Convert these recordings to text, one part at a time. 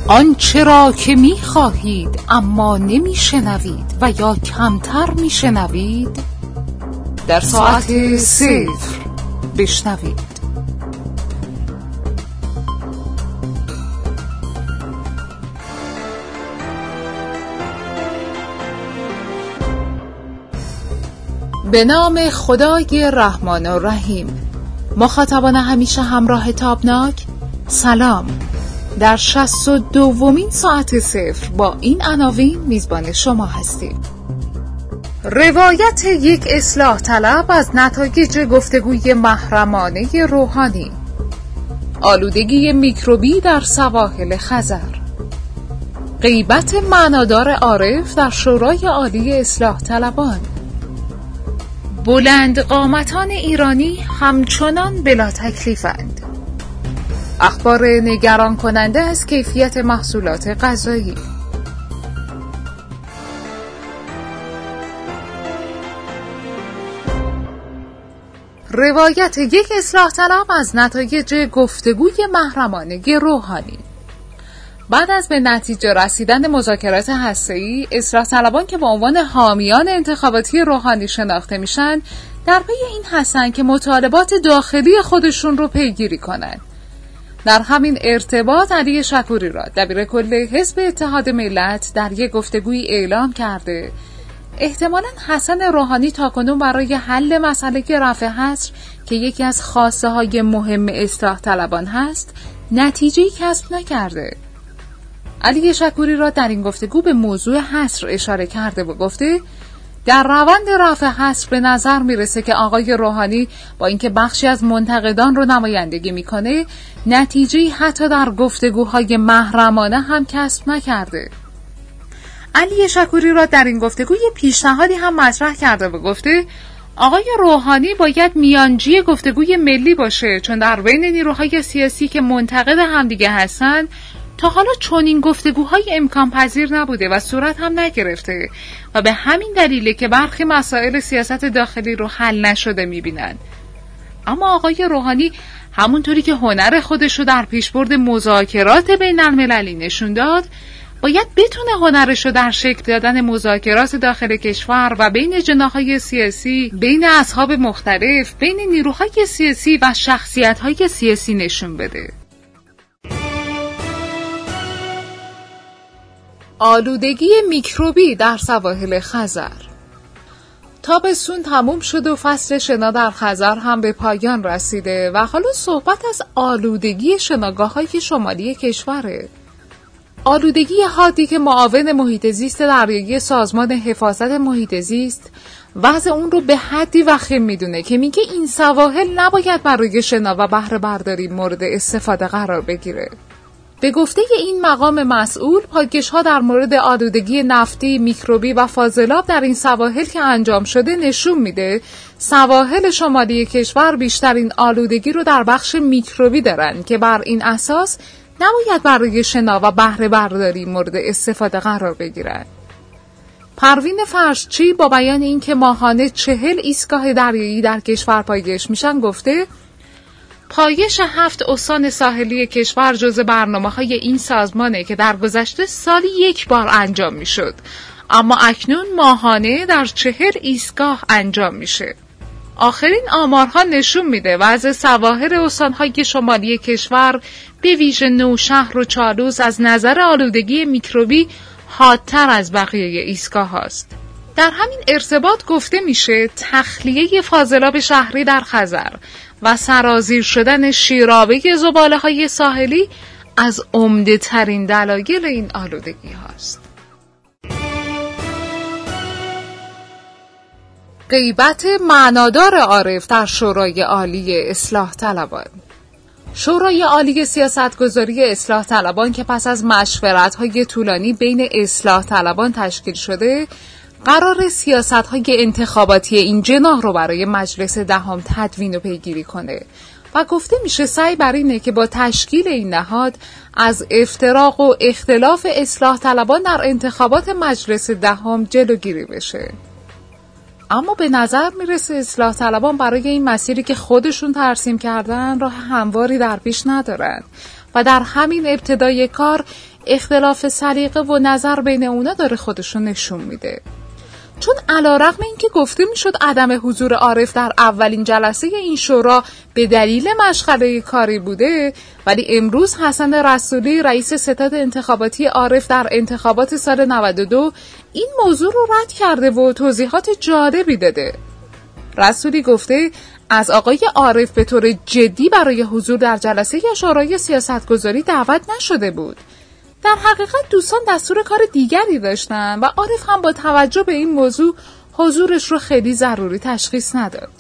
آنچه را که می خواهید اما نمی شنوید و یا کمتر می شنوید در ساعت 0 بشنوید. به نام خدای رحمان و رحیم. مخاطبان همیشه همراه تابناک، سلام. در 62مین ساعت 0 با این عناوین میزبان شما هستیم. روایت یک اصلاح طلب از نتایج گفتگوی محرمانه روحانی. آلودگی میکروبی در سواحل خزر. غیبت معنادار عارف در شورای عالی اصلاح طلبان. بلند قامتان ایرانی همچنان بلا تکلیفند. اخبار نگران کننده از کیفیت محصولات غذایی. روایت یک اصلاح طلب از نتایج گفتگوی محرمانه روحانی. بعد از به نتیجه رسیدن مذاکرات هسته‌ای، اصلاح طلبان که به عنوان حامیان انتخاباتی روحانی شناخته میشن، در پی این هستن که مطالبات داخلی خودشون رو پیگیری کنن. در همین ارتباط علی شکوری را دبیرکل حزب اتحاد ملت در یک گفتگویی اعلام کرده احتمالاً حسن روحانی تاکنون برای حل مسئله رفع حصر که یکی از خواسته های مهم اصلاح طلبان هست نتیجه‌ای کسب نکرده. علی شکوری را در این گفتگو به موضوع حصر اشاره کرده و گفته در روند رفع حصر به نظر میرسه که آقای روحانی با اینکه بخشی از منتقدان رو نمایندگی میکنه نتیجه‌ای حتی در گفتگوهای محرمانه هم کسب نکرده. علی شکوری را در این گفتگو یه پیشنهادی هم مطرح کرده و گفته آقای روحانی باید میانجی گفتگوی ملی باشه، چون در بین نیروهای سیاسی که منتقد همدیگه هستن تا حالا چنین گفتگوهای امکان پذیر نبوده و صورت هم نگرفته و به همین دلیله که برخی مسائل سیاست داخلی رو حل نشده میبینن. اما آقای روحانی همونطوری که هنر خودش رو در پیشبرد مذاکرات بین المللی نشون داد، باید بتونه هنرش رو در شکل دادن مذاکرات داخل کشور و بین جناح‌های سیاسی، بین اصحاب مختلف، بین نیروهای سیاسی و شخصیت‌های سیاسی نشون بده. آلودگی میکروبی در سواحل خزر. تابستون تموم شد و فصل شنا در خزر هم به پایان رسیده و حالا صحبت از آلودگی شناگاه‌های شمالی کشوره. آلودگی حادی که معاون محیط زیست دریایی سازمان حفاظت محیط زیست وضع اون رو به حدی وخیم میدونه که میگه این سواحل نباید برای شنا و بهره برداری مورد استفاده قرار بگیره. به گفته این مقام مسئول، پایگش‌ها در مورد آلودگی نفتی، میکروبی و فاضلاب در این سواحل که انجام شده نشون میده سواحل شمالی کشور بیشترین آلودگی رو در بخش میکروبی دارن که بر این اساس نباید برای شنا و بهره برداری مورد استفاده قرار بگیرن. پروین فرشچی با بیان اینکه ماهانه 40 ایستگاه دریایی در کشور پایگش میشن گفته پایش 7 استان ساحلی کشور جزو برنامه‌های این سازمانه که در گذشته سالی 1 بار انجام میشد، اما اکنون ماهانه در 40 ایستگاه انجام میشه. آخرین آمارها نشون میده وضع سواحل استان‌های شمالی کشور به ویژه نوشهر و چالوس از نظر آلودگی میکروبی حادتر از بقیه ایستگاه هاست. در همین ارتباط گفته میشه تخلیه فاضلاب شهری در خزر و سرازیر شدن شیرابه زباله‌های ساحلی از عمده ترین دلایل این آلودگی هاست. غیبت معنادار عارف در شورای عالی اصلاح طلبان. شورای عالی سیاستگذاری اصلاح طلبان که پس از مشورت‌های طولانی بین اصلاح طلبان تشکیل شده، قرار سیاست‌های انتخاباتی این جناح رو برای مجلس دهم تدوین و پیگیری کنه و گفته میشه سعی بر اینه که با تشکیل این نهاد از افتراق و اختلاف اصلاح طلبان در انتخابات مجلس دهم جلوگیری بشه. اما به نظر میرسه اصلاح طلبان برای این مسیری که خودشون ترسیم کردن راه همواری در پیش ندارن و در همین ابتدای کار اختلاف سلیقه و نظر بین اونا داره خودشون نشون میده. چون علیرغم اینکه گفته میشد عدم حضور عارف در اولین جلسه این شورا به دلیل مشغله کاری بوده، ولی امروز حسن رسولی رئیس ستاد انتخاباتی عارف در انتخابات سال 92 این موضوع رو رد کرده و توضیحات جالبی داده. رسولی گفته از آقای عارف به طور جدی برای حضور در جلسه شورای سیاستگذاری دعوت نشده بود. در حقیقت دوستان دستور کار دیگری داشتن و عارف هم با توجه به این موضوع حضورش رو خیلی ضروری تشخیص نداد.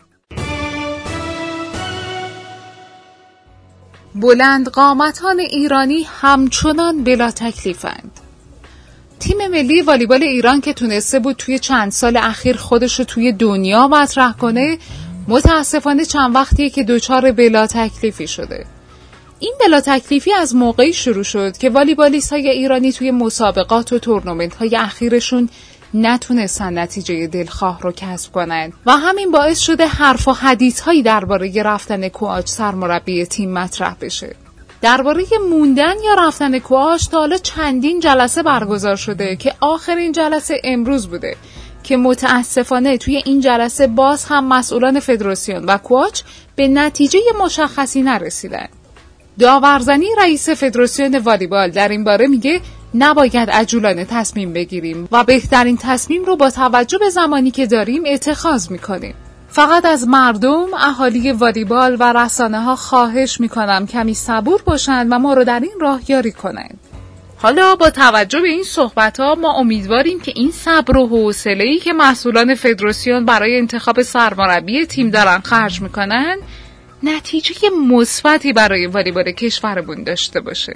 بلند قامتان ایرانی همچنان بلا تکلیفند. تیم ملی والیبال ایران که تونسته بود توی چند سال اخیر خودش رو توی دنیا مطرح کنه، متاسفانه چند وقتیه که دچار بلا تکلیفی شده. این بلا تکلیفی از موقعی شروع شد که والیبالیست‌های ایرانی توی مسابقات و تورنمنت‌های اخیرشون نتونستن نتیجه دلخواه رو کسب کنن و همین باعث شده حرف و حدیث‌هایی درباره رفتن کوآچ سرمربی تیم مطرح بشه. درباره موندن یا رفتن کوآچ تا حالا چندین جلسه برگزار شده که آخرین جلسه امروز بوده که متاسفانه توی این جلسه باز هم مسئولان فدراسیون و کوآچ به نتیجه مشخصی نرسیدن. داورزنی رئیس فدراسیون والیبال در این باره میگه نباید عجولانه تصمیم بگیریم و بهترین تصمیم رو با توجه به زمانی که داریم اتخاذ میکنیم. فقط از مردم، اهالی والیبال و رسانه‌ها خواهش میکنم کمی صبور باشند و ما رو در این راه یاری کنند. حالا با توجه به این صحبت‌ها ما امیدواریم که این صبر و حوصله‌ای که مسئولان فدراسیون برای انتخاب سرمربی تیم دارن خرج میکنن نتیجه مثبتی برای والیبال کشورمون داشته باشه.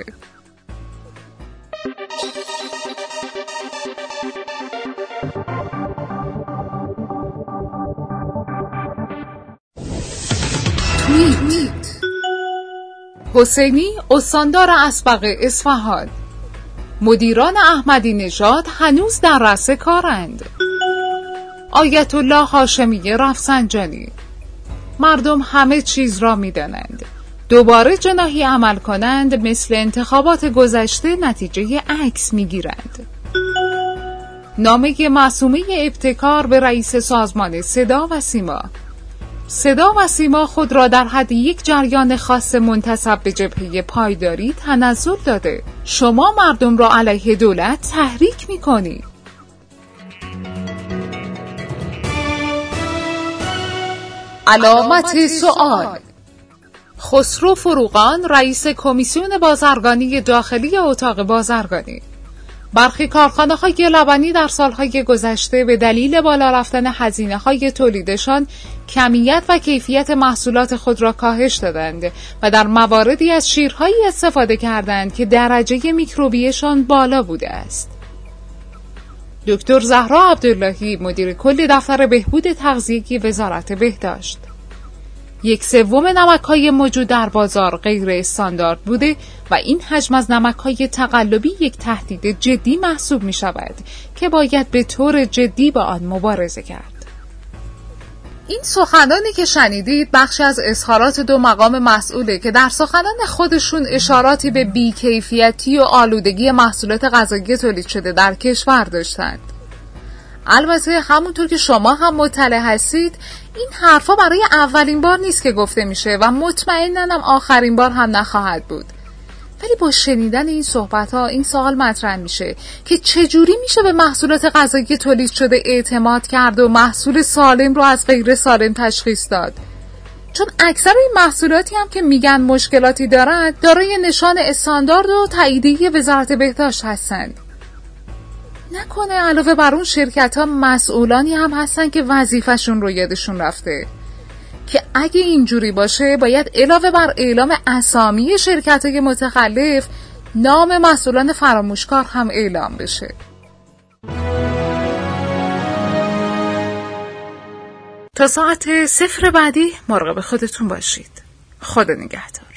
توییت حسینی استاندار اسبق اصفهان: مدیران احمدی نژاد هنوز در رأس کارند. آیت الله هاشمی رفسنجانی: مردم همه چیز را می‌دانند. دوباره جناحی عمل کنند مثل انتخابات گذشته نتیجه عکس می‌گیرند. نامه معصومه ابتکار به رئیس سازمان صدا و سیما: صدا و سیما خود را در حد یک جریان خاص منتسب به جبهه پایداری تنزل داده. شما مردم را علیه دولت تحریک می‌کنید. علامت سوال: خسرو فروغان رئیس کمیسیون بازرگانی داخلی اتاق بازرگانی: برخی کارخانه‌های لبنی در سالهای گذشته به دلیل بالا رفتن هزینه‌های تولیدشان کمیت و کیفیت محصولات خود را کاهش دادند و در مواردی از شیرهایی استفاده کردند که درجه میکروبیشان بالا بوده است. دکتر زهرا عبداللهی مدیر کل دفتر بهبود تغذیه‌ای وزارت بهداشت: 1/3 نمک‌های موجود در بازار غیر استاندارد بوده و این حجم از نمک‌های تقلبی یک تهدید جدی محسوب می‌شود که باید به طور جدی با آن مبارزه کرد. این سخنانی که شنیدید بخشی از اظهارات دو مقام مسئوله که در سخنان خودشون اشاراتی به بی‌کیفیتی و آلودگی محصولات غذایی تولید شده در کشور داشتند. البته همونطور که شما هم مطلع هستید این حرفا برای اولین بار نیست که گفته میشه و مطمئناً هم آخرین بار هم نخواهد بود. ولی با شنیدن این صحبت‌ها این سوال مطرح میشه که چجوری میشه به محصولات غذایی تولید شده اعتماد کرد و محصول سالم رو از غیر سالم تشخیص داد؟ چون اکثر این محصولاتی هم که میگن مشکلاتی دارند دارای نشان استاندارد و تاییدیه وزارت بهداشت هستند. نکنه علاوه بر اون شرکت‌ها مسئولانی هم هستن که وظیفه‌شون رو یادشون رفته که اگه اینجوری باشه باید علاوه بر اعلام اسامی شرکت‌های متخلف نام مسئولان فراموشکار هم اعلام بشه. تا ساعت 0 بعدی مراقب خودتون باشید. خدا نگهدار.